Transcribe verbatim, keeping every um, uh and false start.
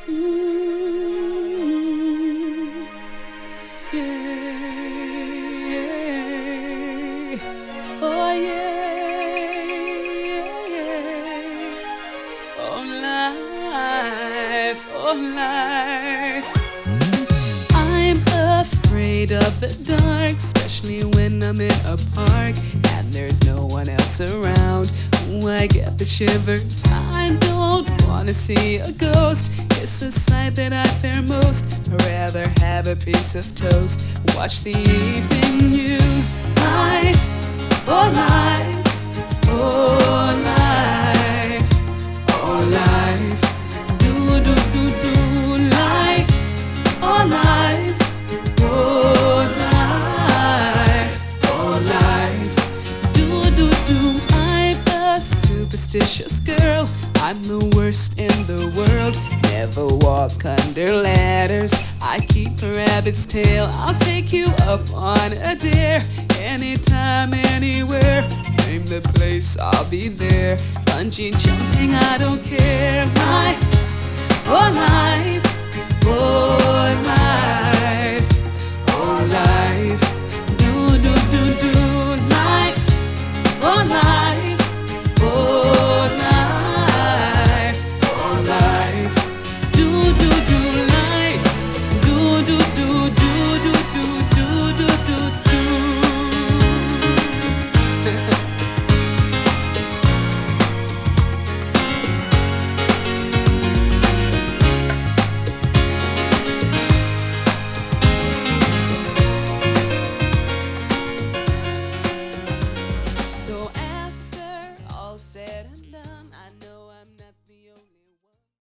Mm, yeah. Oh yeah, yeah. Oh life, oh life. I'm afraid of the dark, especially when I'm in a park and there's no one else around. Ooh, I get the shivers. I don't wanna see a ghost. It's a sight that I fear most. I'd rather have a piece of toast, watch the evening news. Life, oh life, oh life, oh life. Do do do do life, oh life, oh life, oh life. Do do do. I'm a superstitious girl. I'm the worst in the world. Never walk under ladders. I keep a rabbit's tail. I'll take you up on a dare. Anytime, anywhere. Name the place, I'll be there. Bungee jumping, I don't care.